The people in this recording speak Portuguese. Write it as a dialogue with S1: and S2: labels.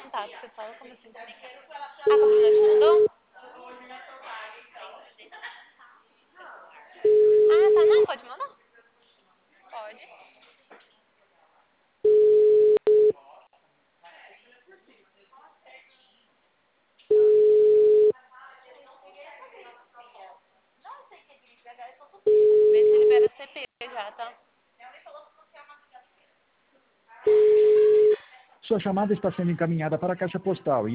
S1: contato. Você fala como assim? Ah, que a Bruna te mandou? Ah, tá. Não, pode mandar. Pode. Vê se libera o CP já, tá?
S2: Sua chamada está sendo encaminhada para a caixa postal.